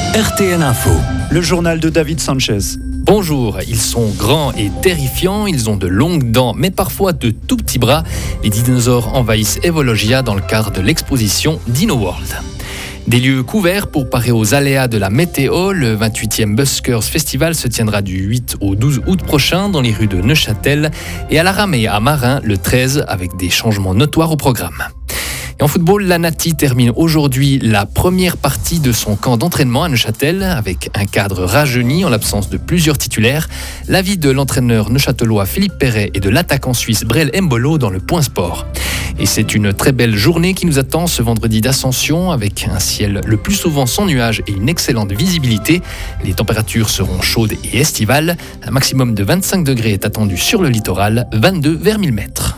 RTN Info, le journal de David Sanchez. Bonjour, ils sont grands et terrifiants, ils ont de longues dents mais parfois de tout petits bras. Les dinosaures envahissent Evologia dans le cadre de l'exposition Dino World. Des lieux couverts pour parer aux aléas de la météo, le 28e Buskers Festival se tiendra du 8 au 12 août prochain dans les rues de Neuchâtel et à la Ramée à Marin le 13 avec des changements notoires au programme. Et en football, la Nati termine aujourd'hui la première partie de son camp d'entraînement à Neuchâtel avec un cadre rajeuni en l'absence de plusieurs titulaires. L'avis de l'entraîneur neuchâtelois Philippe Perret et de l'attaquant suisse Brel Mbolo dans le Point Sport. Et c'est une très belle journée qui nous attend ce vendredi d'Ascension avec un ciel le plus souvent sans nuages et une excellente visibilité. Les températures seront chaudes et estivales. Un maximum de 25 degrés est attendu sur le littoral, 22 vers 1000 mètres.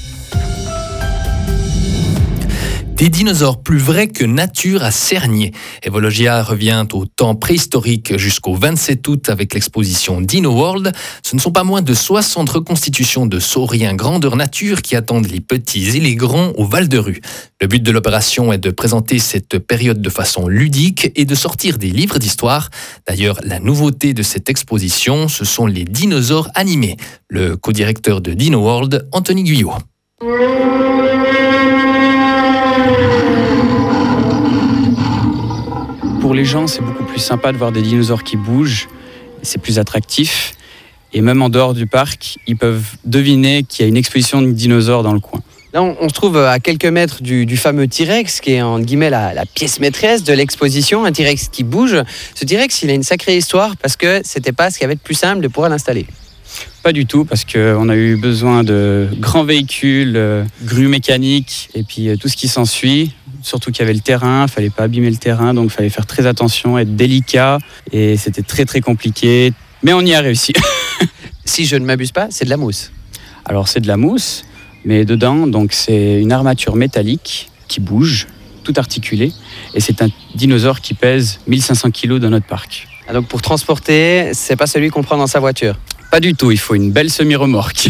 Des dinosaures plus vrais que nature à Cernay. Evologia revient au temps préhistorique jusqu'au 27 août avec l'exposition Dino World. Ce ne sont pas moins de 60 reconstitutions de sauriens grandeur nature qui attendent les petits et les grands au Val-de-Rue. Le but de l'opération est de présenter cette période de façon ludique et de sortir des livres d'histoire. D'ailleurs, la nouveauté de cette exposition, ce sont les dinosaures animés. Le co-directeur de Dino World, Anthony Guyot. Pour les gens, c'est beaucoup plus sympa de voir des dinosaures qui bougent, c'est plus attractif. Et même en dehors du parc, ils peuvent deviner qu'il y a une exposition de dinosaures dans le coin. Là, on se trouve à quelques mètres du fameux T-Rex, qui est en guillemets la pièce maîtresse de l'exposition, un T-Rex qui bouge. Ce T-Rex, il a une sacrée histoire parce que c'était pas ce qui avait de plus simple de pouvoir l'installer. Pas du tout, parce qu'on a eu besoin de grands véhicules, grues mécaniques, et puis tout ce qui s'ensuit. Surtout qu'il y avait le terrain, il ne fallait pas abîmer le terrain, donc il fallait faire très attention, être délicat, et c'était très très compliqué, mais on y a réussi. Si je ne m'abuse pas, c'est de la mousse. Alors c'est de la mousse, mais dedans, donc c'est une armature métallique qui bouge, tout articulé, et c'est un dinosaure qui pèse 1500 kg dans notre parc. Ah, donc pour transporter, c'est pas celui qu'on prend dans sa voiture? Pas du tout, il faut une belle semi-remorque.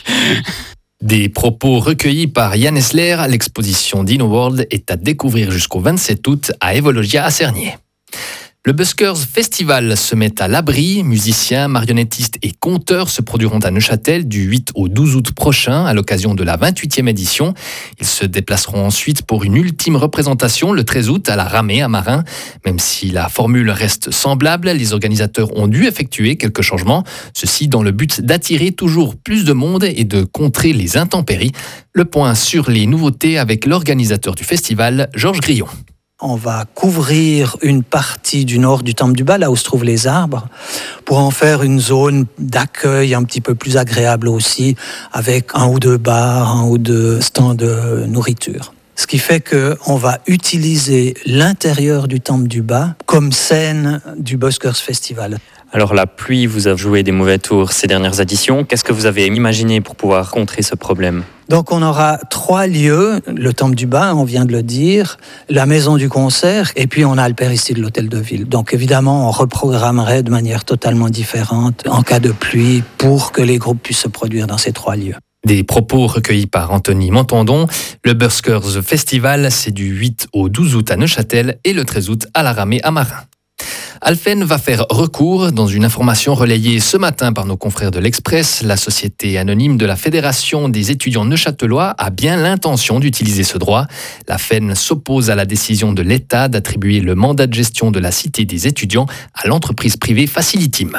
Des propos recueillis par Yann Esler, l'exposition Dino World est à découvrir jusqu'au 27 août à Evologia à Cernay. Le Buskers Festival se met à l'abri. Musiciens, marionnettistes et conteurs se produiront à Neuchâtel du 8 au 12 août prochain à l'occasion de la 28e édition. Ils se déplaceront ensuite pour une ultime représentation le 13 août à la Ramée à Marin. Même si la formule reste semblable, les organisateurs ont dû effectuer quelques changements. Ceci dans le but d'attirer toujours plus de monde et de contrer les intempéries. Le point sur les nouveautés avec l'organisateur du festival, Georges Grillon. On va couvrir une partie du nord du Temple du Bas, là où se trouvent les arbres, pour en faire une zone d'accueil un petit peu plus agréable aussi, avec un ou deux bars, un ou deux stands de nourriture. Ce qui fait qu'on va utiliser l'intérieur du Temple du Bas comme scène du Buskers Festival. Alors la pluie vous a joué des mauvais tours ces dernières éditions. Qu'est-ce que vous avez imaginé pour pouvoir contrer ce problème ? Donc on aura 3 lieux, le Temple du Bas, on vient de le dire, la maison du concert, et puis on a le péristyle de l'hôtel de ville. Donc évidemment, on reprogrammerait de manière totalement différente en cas de pluie pour que les groupes puissent se produire dans ces 3 lieux. Des propos recueillis par Anthony Montandon. Le Buskers Festival, c'est du 8 au 12 août à Neuchâtel et le 13 août à la Ramée à Marin. Alphen va faire recours. Dans une information relayée ce matin par nos confrères de l'Express, la société anonyme de la Fédération des étudiants neuchâtelois a bien l'intention d'utiliser ce droit. La FEN s'oppose à la décision de l'État d'attribuer le mandat de gestion de la Cité des étudiants à l'entreprise privée Facilitim.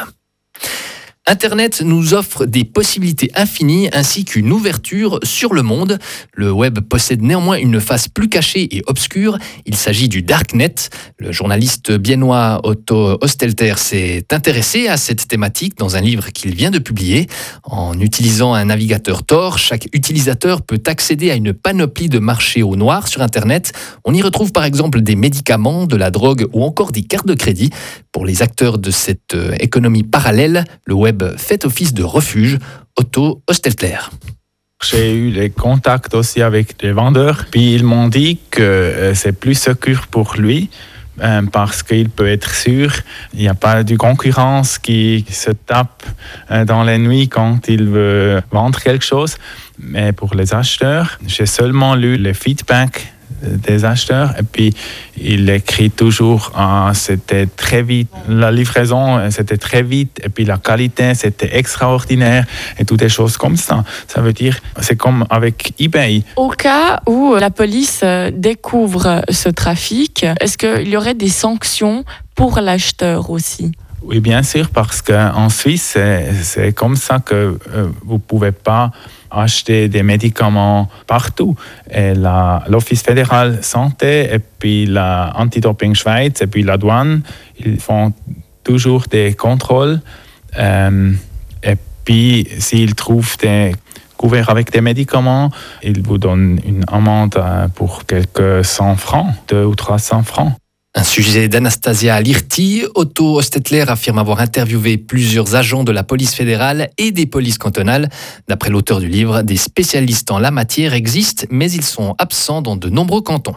Internet nous offre des possibilités infinies ainsi qu'une ouverture sur le monde. Le web possède néanmoins une face plus cachée et obscure. Il s'agit du Darknet. Le journaliste biennois Otto Ostelter s'est intéressé à cette thématique dans un livre qu'il vient de publier. En utilisant un navigateur Tor, chaque utilisateur peut accéder à une panoplie de marchés au noir sur Internet. On y retrouve par exemple des médicaments, de la drogue ou encore des cartes de crédit. Pour les acteurs de cette économie parallèle, le web fait office de refuge. Otto Ostelter. J'ai eu les contacts aussi avec des vendeurs, puis ils m'ont dit que c'est plus sûr pour lui parce qu'il peut être sûr, il n'y a pas de concurrence qui se tape dans la nuit quand il veut vendre quelque chose. Mais pour les acheteurs, j'ai seulement lu les feedbacks des acheteurs. Et puis, il écrit toujours c'était très vite. La livraison, c'était très vite. Et puis, la qualité, c'était extraordinaire. Et toutes des choses comme ça. Ça veut dire, c'est comme avec eBay. Au cas où la police découvre ce trafic, est-ce qu'il y aurait des sanctions pour l'acheteur aussi ? Oui, bien sûr, parce qu'en Suisse, c'est comme ça que vous ne pouvez pas acheter des médicaments partout. Et l'Office fédéral santé et puis la Antidoping Schweiz et puis la douane, ils font toujours des contrôles. Et puis, s'ils trouvent des couverts avec des médicaments, ils vous donnent une amende pour quelques 100 francs, 200 ou 300 francs. Un sujet d'Anastasia Lirti. Otto Ostetler affirme avoir interviewé plusieurs agents de la police fédérale et des polices cantonales. D'après l'auteur du livre, des spécialistes en la matière existent, mais ils sont absents dans de nombreux cantons.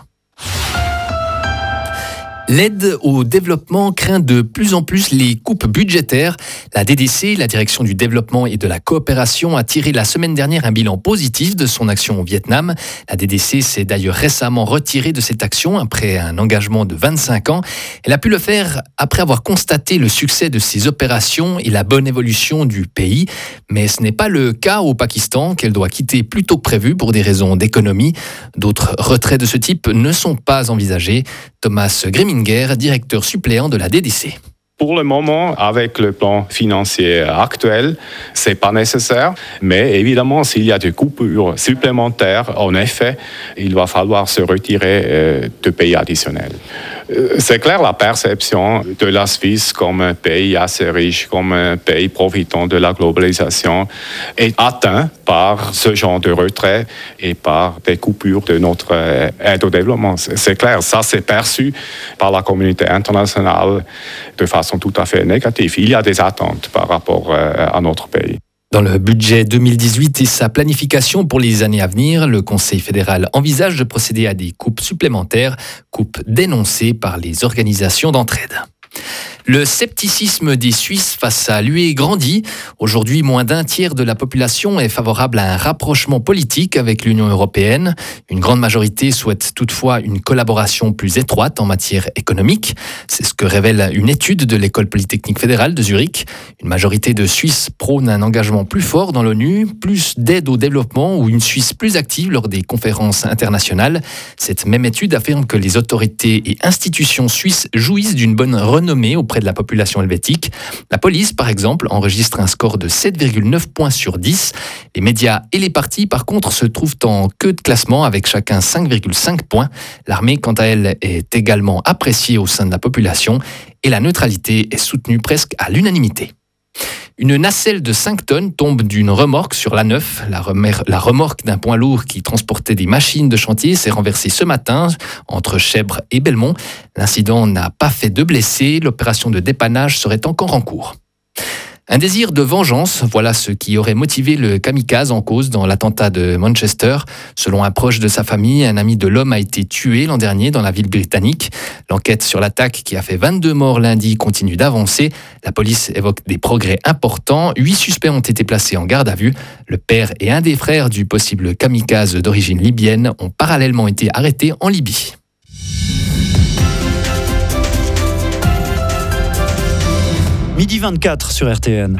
L'aide au développement craint de plus en plus les coupes budgétaires. La DDC, la Direction du développement et de la coopération, a tiré la semaine dernière un bilan positif de son action au Vietnam. La DDC s'est d'ailleurs récemment retirée de cette action après un engagement de 25 ans. Elle a pu le faire après avoir constaté le succès de ses opérations et la bonne évolution du pays. Mais ce n'est pas le cas au Pakistan, qu'elle doit quitter plus tôt que prévu pour des raisons d'économie. D'autres retraits de ce type ne sont pas envisagés. Thomas Greminger, directeur suppléant de la DDC. Pour le moment, avec le plan financier actuel, c'est pas nécessaire. Mais évidemment, s'il y a des coupures supplémentaires, en effet, il va falloir se retirer de pays additionnels. C'est clair, la perception de la Suisse comme un pays assez riche, comme un pays profitant de la globalisation, est atteinte par ce genre de retrait et par des coupures de notre aide au développement. C'est clair, ça c'est perçu par la communauté internationale de façon tout à fait négative. Il y a des attentes par rapport à notre pays. Dans le budget 2018 et sa planification pour les années à venir, le Conseil fédéral envisage de procéder à des coupes supplémentaires, coupes dénoncées par les organisations d'entraide. Le scepticisme des Suisses face à l'UE grandit. Aujourd'hui, moins d'un tiers de la population est favorable à un rapprochement politique avec l'Union européenne. Une grande majorité souhaite toutefois une collaboration plus étroite en matière économique. C'est ce que révèle une étude de l'École polytechnique fédérale de Zurich. Une majorité de Suisses prône un engagement plus fort dans l'ONU, plus d'aide au développement ou une Suisse plus active lors des conférences internationales. Cette même étude affirme que les autorités et institutions suisses jouissent d'une bonne renommée auprès de la population helvétique. La police, par exemple, enregistre un score de 7,9 points sur 10. Les médias et les partis, par contre, se trouvent en queue de classement avec chacun 5,5 points. L'armée, quant à elle, est également appréciée au sein de la population et la neutralité est soutenue presque à l'unanimité. Une nacelle de 5 tonnes tombe d'une remorque sur l'A9. La remorque d'un poids lourd qui transportait des machines de chantier s'est renversée ce matin entre Chèvres et Belmont. L'incident n'a pas fait de blessés. L'opération de dépannage serait encore en cours. Un désir de vengeance, voilà ce qui aurait motivé le kamikaze en cause dans l'attentat de Manchester. Selon un proche de sa famille, un ami de l'homme a été tué l'an dernier dans la ville britannique. L'enquête sur l'attaque qui a fait 22 morts lundi continue d'avancer. La police évoque des progrès importants. 8 suspects ont été placés en garde à vue. Le père et un des frères du possible kamikaze d'origine libyenne ont parallèlement été arrêtés en Libye. Midi 24 sur RTN.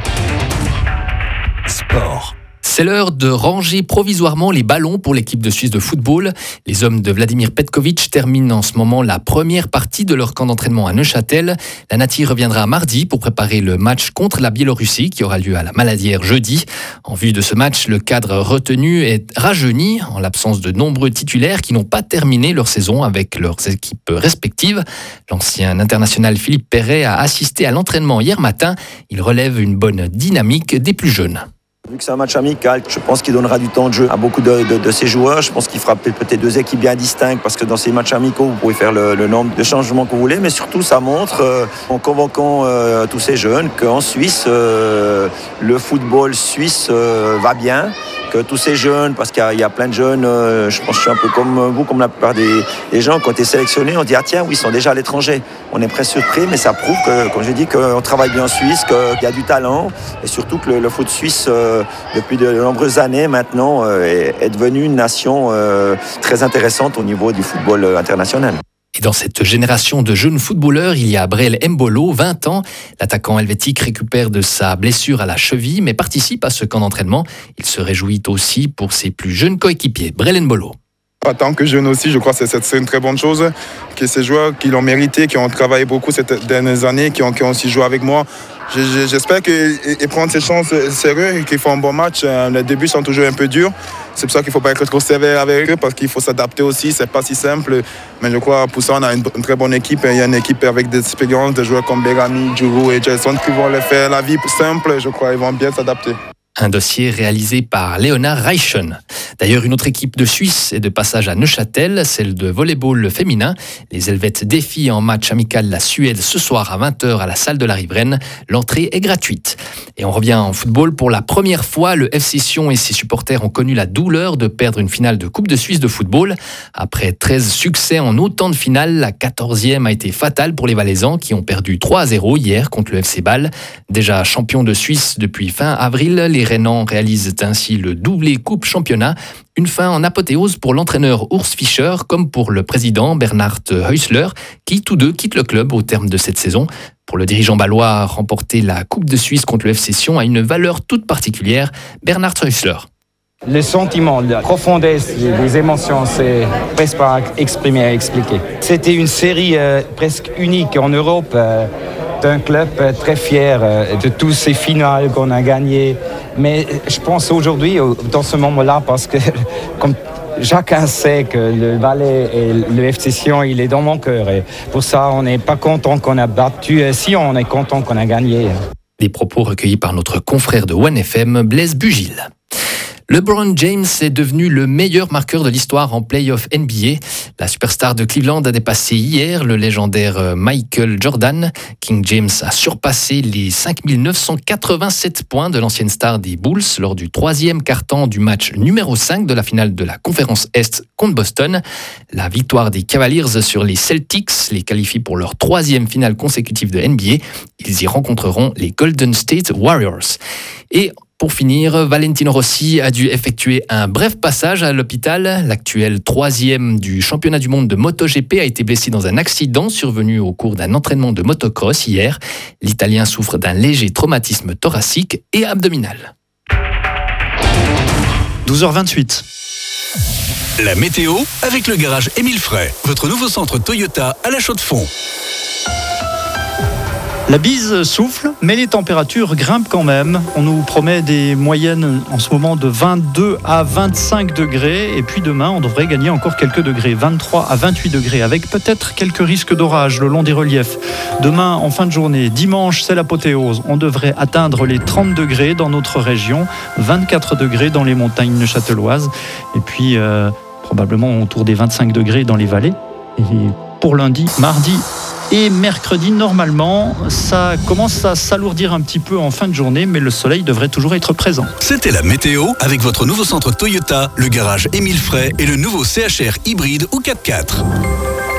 Sport. C'est l'heure de ranger provisoirement les ballons pour l'équipe de Suisse de football. Les hommes de Vladimir Petkovic terminent en ce moment la première partie de leur camp d'entraînement à Neuchâtel. La Nati reviendra mardi pour préparer le match contre la Biélorussie qui aura lieu à la Maladière jeudi. En vue de ce match, le cadre retenu est rajeuni en l'absence de nombreux titulaires qui n'ont pas terminé leur saison avec leurs équipes respectives. L'ancien international Philippe Perret a assisté à l'entraînement hier matin. Il relève une bonne dynamique des plus jeunes. Vu que c'est un match amical, je pense qu'il donnera du temps de jeu à beaucoup de ses joueurs. Je pense qu'il fera peut-être 2 équipes bien distinctes parce que dans ces matchs amicaux, vous pouvez faire le nombre de changements que vous voulez. Mais surtout, ça montre, en convoquant tous ces jeunes, qu'en Suisse, le football suisse va bien. que tous ces jeunes, parce qu'il y a plein de jeunes, je pense que je suis un peu comme vous, comme la plupart des gens, quand tu es sélectionné, on dit ah tiens, oui, ils sont déjà à l'étranger. On est presque surpris, mais ça prouve que, comme je dis, qu'on travaille bien en Suisse, qu'il y a du talent, et surtout que le foot suisse, depuis de nombreuses années maintenant, est devenu une nation très intéressante au niveau du football international. Et dans cette génération de jeunes footballeurs, il y a Brel Mbolo, 20 ans. L'attaquant helvétique récupère de sa blessure à la cheville, mais participe à ce camp d'entraînement. Il se réjouit aussi pour ses plus jeunes coéquipiers. Brel Mbolo. En tant que jeune aussi, je crois que c'est une très bonne chose que ces joueurs qui l'ont mérité, qui ont travaillé beaucoup ces dernières années, qui ont aussi joué avec moi. J'espère qu'ils prennent ces chances sérieux et qu'ils font un bon match. Les débuts sont toujours un peu durs. C'est pour ça qu'il ne faut pas être trop sévère avec eux parce qu'il faut s'adapter aussi. C'est pas si simple. Mais je crois pour ça, on a une très bonne équipe. Il y a une équipe avec des expériences, des joueurs comme Berami, Djourou et Jason qui vont leur faire la vie simple. Je crois qu'ils vont bien s'adapter. Un dossier réalisé par Léonard Reichen. D'ailleurs, une autre équipe de Suisse est de passage à Neuchâtel, celle de volleyball féminin. Les Helvètes défient en match amical la Suède ce soir à 20h à la salle de la Riveraine. L'entrée est gratuite. Et on revient en football. Pour la première fois, le FC Sion et ses supporters ont connu la douleur de perdre une finale de Coupe de Suisse de football. Après 13 succès en autant de finales, la 14e a été fatale pour les Valaisans qui ont perdu 3-0 hier contre le FC Bâle. Déjà champion de Suisse depuis fin avril, les Rhénans réalisent ainsi le doublé Coupe Championnat. Une fin en apothéose pour l'entraîneur Urs Fischer comme pour le président Bernhard Häusler qui tous deux quittent le club au terme de cette saison. Pour le dirigeant bâlois, remporter la Coupe de Suisse contre le FC Sion a une valeur toute particulière. Bernhard Häusler. Les sentiments, la profondeur des émotions, c'est presque pas exprimé, à expliquer. C'était une série presque unique en Europe. Un club très fier de tous ces finales qu'on a gagnées. Mais je pense aujourd'hui, dans ce moment-là, parce que comme chacun sait que le Valais et le FC Sion, il est dans mon cœur. Et pour ça, on n'est pas content qu'on a battu Sion, on est content qu'on a gagné. Des propos recueillis par notre confrère de 1FM, Blaise Bugil. LeBron James est devenu le meilleur marqueur de l'histoire en play-off NBA. La superstar de Cleveland a dépassé hier le légendaire Michael Jordan. King James a surpassé les 5987 points de l'ancienne star des Bulls lors du 3e quart-temps du match numéro 5 de la finale de la conférence Est contre Boston. La victoire des Cavaliers sur les Celtics les qualifie pour leur 3e finale consécutive de NBA. Ils y rencontreront les Golden State Warriors. Et pour finir, Valentino Rossi a dû effectuer un bref passage à l'hôpital. L'actuel 3e du championnat du monde de MotoGP a été blessé dans un accident survenu au cours d'un entraînement de motocross hier. L'Italien souffre d'un léger traumatisme thoracique et abdominal. 12h28. La météo avec le garage Émile Frey, votre nouveau centre Toyota à la Chaux-de-Fonds. La bise souffle, mais les températures grimpent quand même. On nous promet des moyennes en ce moment de 22 à 25 degrés. Et puis demain, on devrait gagner encore quelques degrés, 23 à 28 degrés, avec peut-être quelques risques d'orage le long des reliefs. Demain, en fin de journée, dimanche, c'est l'apothéose. On devrait atteindre les 30 degrés dans notre région, 24 degrés dans les montagnes neuchâteloises. Et puis, probablement autour des 25 degrés dans les vallées. Et pour lundi, mardi et mercredi, normalement, ça commence à s'alourdir un petit peu en fin de journée, mais le soleil devrait toujours être présent. C'était la météo avec votre nouveau centre Toyota, le garage Émile Frey et le nouveau CHR hybride ou 4x4.